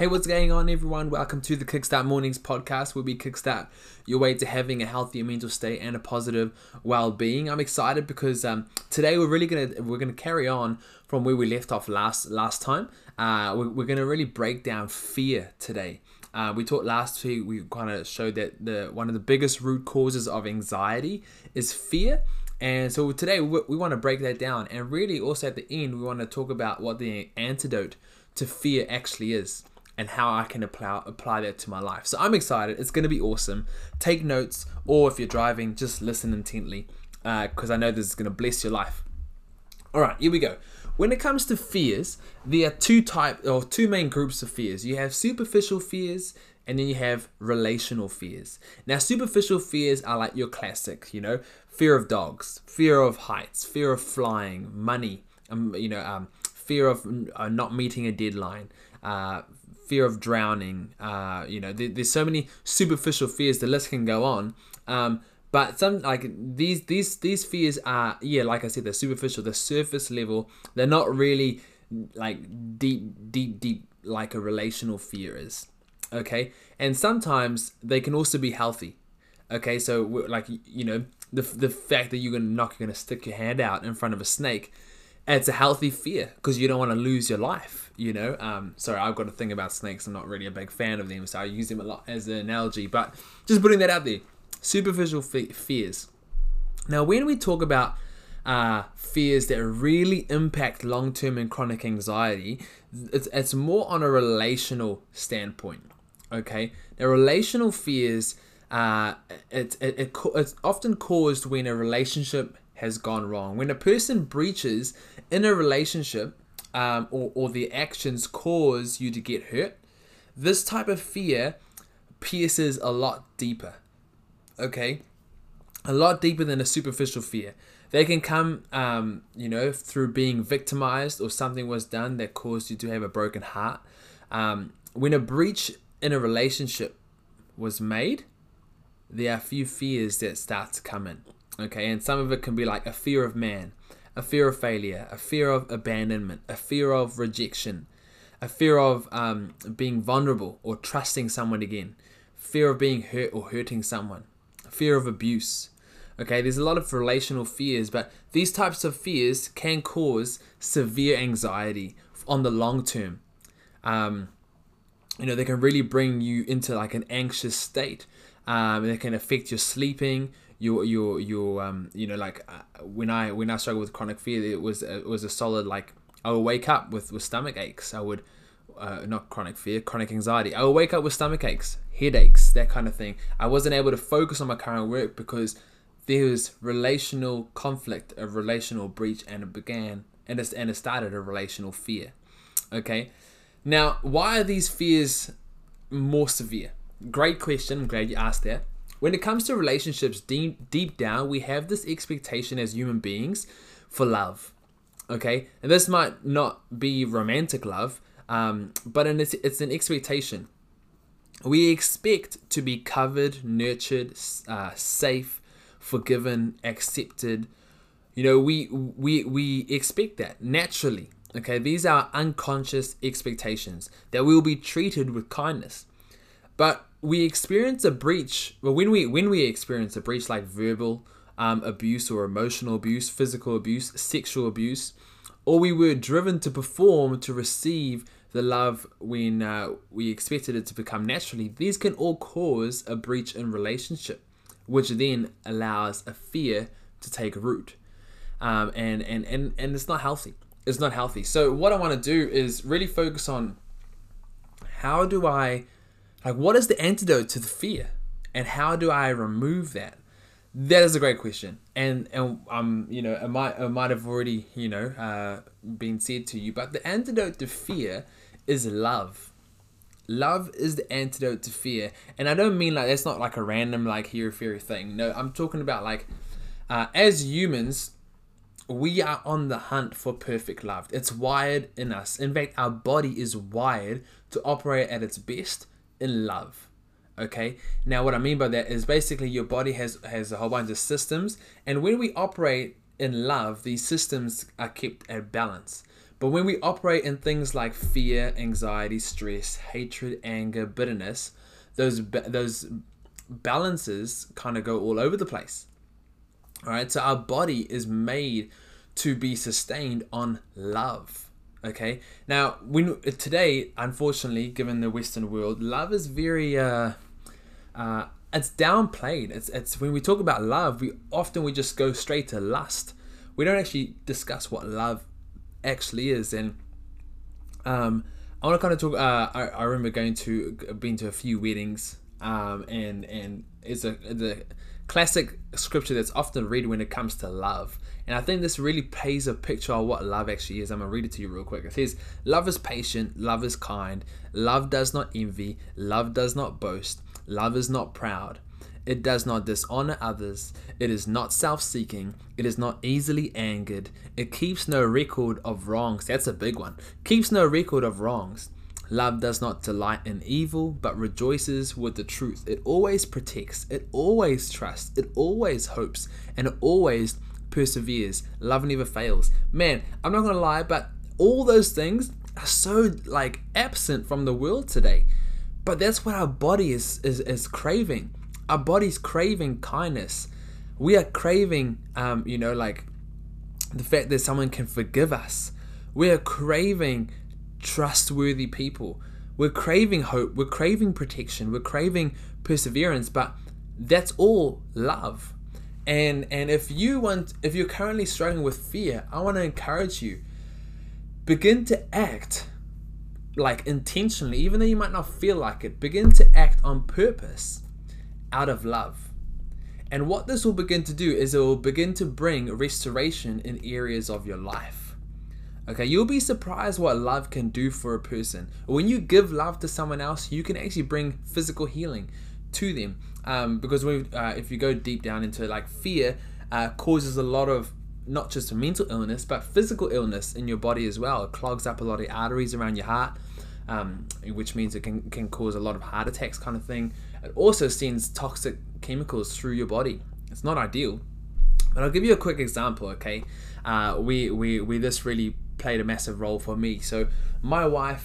Hey, what's going on, everyone? Welcome to the Kickstart Mornings podcast, where we kickstart your way to having a healthier mental state and a positive well-being. I'm excited because today we're gonna carry on from where we left off last time. We're gonna really break down fear today. We talked last week. We kind of showed that one of the biggest root causes of anxiety is fear. And so today we want to break that down, and really also at the end we want to talk about what the antidote to fear actually is and how I can apply that to my life. So I'm excited. It's going to be awesome. Take notes, or if you're driving, just listen intently because I know this is going to bless your life. All right, here we go. When it comes to fears, there are two main groups of fears. You have superficial fears, and then you have relational fears. Now, superficial fears are like your classic, fear of dogs, fear of heights, fear of flying, money, fear of not meeting a deadline, fear of drowning. There's so many superficial fears. The list can go on. But some these fears are, like I said, they're superficial, they're surface level. They're not really like deep like a relational fear is. Okay, and sometimes they can also be healthy. Okay, so the fact that you're not going to stick your hand out in front of a snake, it's a healthy fear because you don't want to lose your life. Sorry, I've got a thing about snakes. I'm not really a big fan of them, so I use them a lot as an analogy. But just putting that out there. Superficial fears. Now, when we talk about fears that really impact long-term and chronic anxiety, it's more on a relational standpoint. Okay, now relational fears, it's often caused when a relationship has gone wrong. When a person breaches in a relationship, or the actions cause you to get hurt, this type of fear pierces a lot deeper. Okay, a lot deeper than a superficial fear. They can come, through being victimized, or something was done that caused you to have a broken heart. When a breach in a relationship was made, there are a few fears that start to come in. Okay, and some of it can be like a fear of man, a fear of failure, a fear of abandonment, a fear of rejection, a fear of being vulnerable or trusting someone again, fear of being hurt or hurting someone, fear of abuse. Okay, there's a lot of relational fears, but these types of fears can cause severe anxiety on the long term. They can really bring you into like an anxious state. They can affect your sleeping. When I struggled with chronic fear, it was a solid, like, I would wake up with stomach aches. I would not chronic fear, chronic anxiety. I would wake up with stomach aches, headaches, that kind of thing. I wasn't able to focus on my current work because there was relational conflict, a relational breach, and it started a relational fear. Okay, now why are these fears more severe? Great question. I'm glad you asked that. When it comes to relationships, deep down, we have this expectation as human beings for love. Okay, and this might not be romantic love, but it's an expectation. We expect to be covered, nurtured, safe, forgiven, accepted. We expect that naturally. Okay, these are unconscious expectations that we will be treated with kindness. But we experience a breach. Well, when we experience a breach like verbal abuse or emotional abuse, physical abuse, sexual abuse, or we were driven to perform to receive the love when we expected it to become naturally, these can all cause a breach in relationship, which then allows a fear to take root, and it's not healthy. It's not healthy. So what I want to do is really focus on what is the antidote to the fear, and how do I remove that? That is a great question, and it might have already been said to you, but the antidote to fear is love. Love is the antidote to fear, and I don't mean like that's not like a random like hero thing. No, I'm talking about as humans, we are on the hunt for perfect love. It's wired in us. In fact, our body is wired to operate at its best in love. Okay, now what I mean by that is basically your body has a whole bunch of systems, and when we operate in love, these systems are kept at balance. But when we operate in things like fear, anxiety, stress, hatred, anger, bitterness, those balances kind of go all over the place. All right, so our body is made to be sustained on love. Okay, now today, unfortunately, given the Western world, love is very it's downplayed. It's when we talk about love, we just go straight to lust. We don't actually discuss what love actually is. And I want to kind of talk. I remember being to a few weddings, and it's the classic scripture that's often read when it comes to love. And I think this really paints a picture of what love actually is. I'm going to read it to you real quick. It says, love is patient, love is kind, love does not envy, love does not boast, love is not proud. It does not dishonor others. It is not self-seeking. It is not easily angered. It keeps no record of wrongs. That's a big one. Keeps no record of wrongs. Love does not delight in evil, but rejoices with the truth. It always protects. It always trusts. It always hopes. And it always perseveres. Love never fails. Man, I'm not going to lie, but all those things are so absent from the world today. But that's what our body is craving. Our body's craving kindness. We are craving, the fact that someone can forgive us. We are craving trustworthy people. We're craving hope. We're craving protection. We're craving perseverance. But that's all love. And if you're currently struggling with fear, I want to encourage you. Begin to act intentionally, even though you might not feel like it. Begin to act on purpose out of love. And what this will begin to do is it will begin to bring restoration in areas of your life. Okay, you'll be surprised what love can do for a person. When you give love to someone else, you can actually bring physical healing to them. Because if you go deep down into fear, causes a lot of not just mental illness, but physical illness in your body as well. It clogs up a lot of arteries around your heart, which means it can cause a lot of heart attacks kind of thing. It also sends toxic chemicals through your body. It's not ideal. But I'll give you a quick example, okay? This really played a massive role for me. So my wife,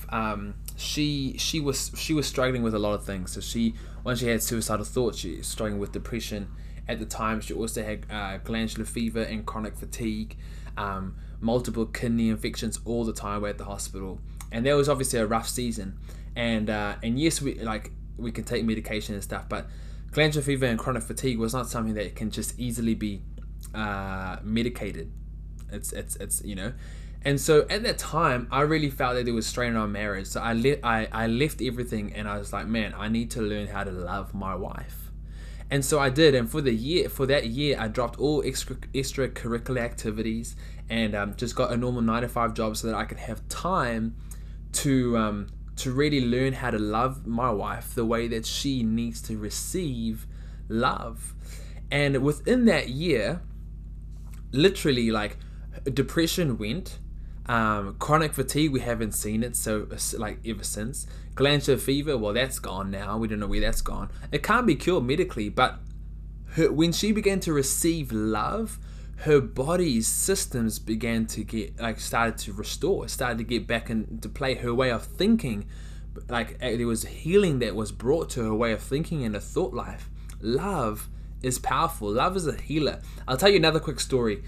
she was struggling with a lot of things. So when she had suicidal thoughts, she was struggling with depression. At the time, she also had glandular fever and chronic fatigue, multiple kidney infections all the time. We're at the hospital, and that was obviously a rough season. And yes, we can take medication and stuff, but glandular fever and chronic fatigue was not something that can just easily be medicated. It's And so at that time, I really felt that there was strain on our marriage. So I left everything, and I was like, man, I need to learn how to love my wife. And so I did. And for that year, I dropped all extracurricular activities and just got a normal 9-to-5 job so that I could have time to really learn how to love my wife the way that she needs to receive love. And within that year, literally, depression went. Chronic fatigue, we haven't seen it ever since. Glandular fever, well, that's gone now. We don't know where that's gone. It can't be cured medically, but when she began to receive love, her body's systems began to get started to restore, started to get back into play. Her way of thinking, there was healing that was brought to her way of thinking and her thought life. Love is powerful. Love is a healer. I'll tell you another quick story.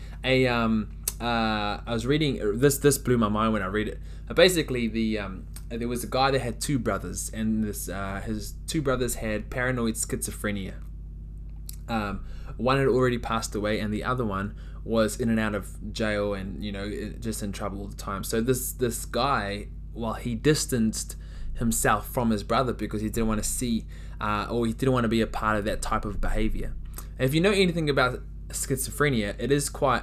I was reading this blew my mind when I read it. Basically, there was a guy that had two brothers, and his two brothers had paranoid schizophrenia. One had already passed away, and the other one was in and out of jail, and just in trouble all the time. So this guy, he distanced himself from his brother because he didn't want to see, or he didn't want to be a part of that type of behavior. And if you know anything about schizophrenia, it is quite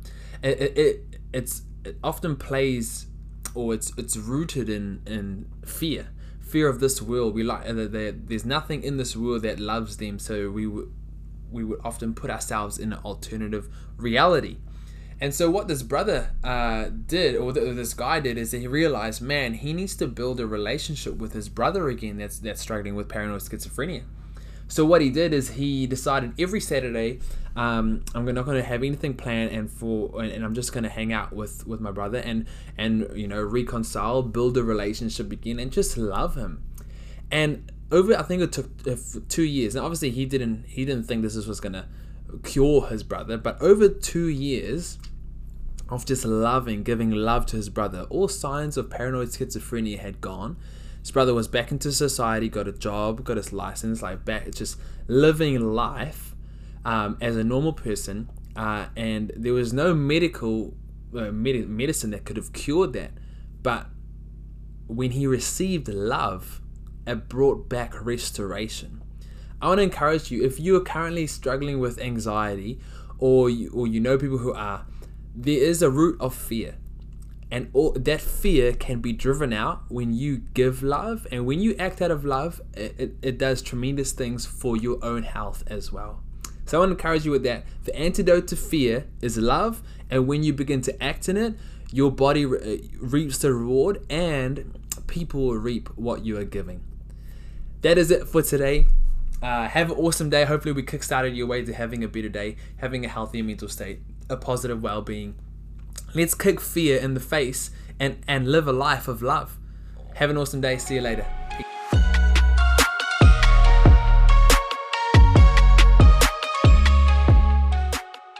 it often plays, or it's rooted in fear of this world. There's nothing in this world that loves them, so we would often put ourselves in an alternative reality. And so what this brother did, or this guy did, is that he realized, man, he needs to build a relationship with his brother again that's struggling with paranoid schizophrenia. So what he did is he decided every Saturday, I'm not going to have anything planned, and I'm just going to hang out with my brother and reconcile, build a relationship again, and just love him. And I think it took 2 years. Now obviously he didn't think this was going to cure his brother, but over 2 years of just giving love to his brother, all signs of paranoid schizophrenia had gone. His brother was back into society, got a job, got his license, back just living life as a normal person, and there was no medicine that could have cured that. But when he received love, it brought back restoration. I want to encourage you, if you are currently struggling with anxiety, or you know people who are, there is a root of fear. And that fear can be driven out when you give love, and when you act out of love, it does tremendous things for your own health as well. So I want to encourage you with that. The antidote to fear is love, and when you begin to act in it, your body reaps the reward, and people will reap what you are giving. That is it for today. Have an awesome day. Hopefully we kickstarted your way to having a better day, having a healthier mental state, a positive well-being. Let's kick fear in the face and live a life of love. Have an awesome day. See you later.